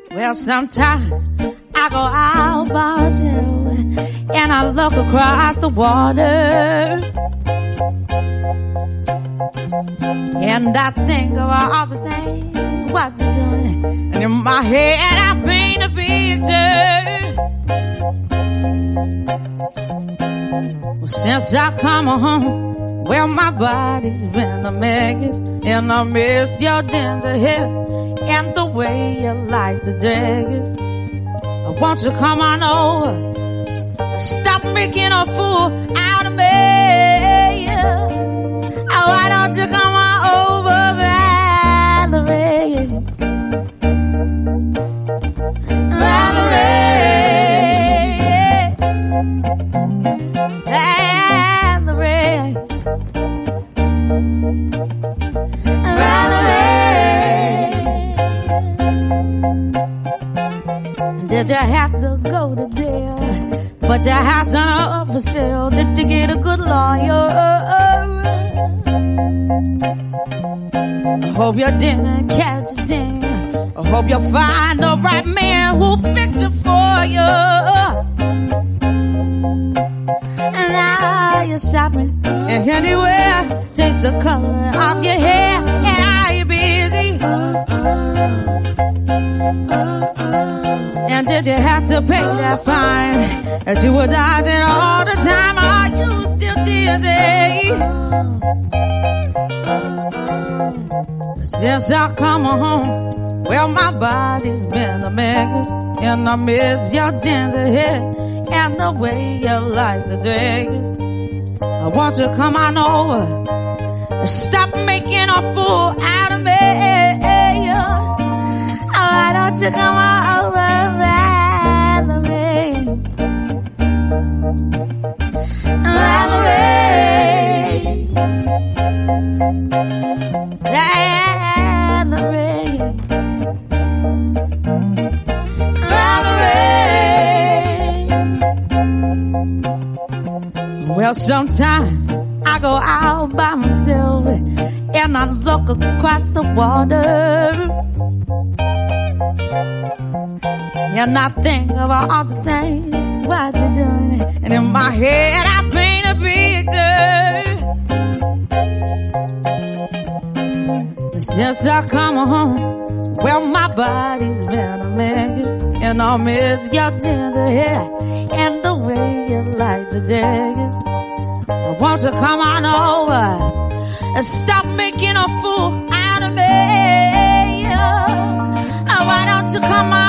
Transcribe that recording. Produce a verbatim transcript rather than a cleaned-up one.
Well, sometimes I go out by myself and I look across the water, and I think of all the things what you're doing, and in my head I paint a picture. Well, since I come home, well, my body's been a mess, and I miss your ginger hair and the way you like the daggers. Won't you come on over? Stop making a fool out of me. Oh, why don't you come on over, Valerie? Valerie, Valerie, Valerie. Did you have to go to jail? But your house on up for sale. Did you get a good lawyer? I hope you didn't catch a thing. I hope you find the right man who'll fix it for you. And now you're shopping and anywhere, change the color of your hair. And are you busy? And did you have to pay that fine that you were dodging all the time? Are you still dizzy? Since I come home, well, my body's been a mess, and I miss your ginger hair and the way you like the dress. I want you to come on over and stop making a fool out of me. Why don't you come on over, Valerie? Valerie, Valerie, Valerie. Well, sometimes I go out by myself and I look across the water, and I think about all the things what you're doing, and in my head I paint a picture. Since I come home, well, my body's been a mess, and I miss your ginger hair and the way you like the daggers. Won't you come on over and stop making a fool out of me? Oh, why don't you come on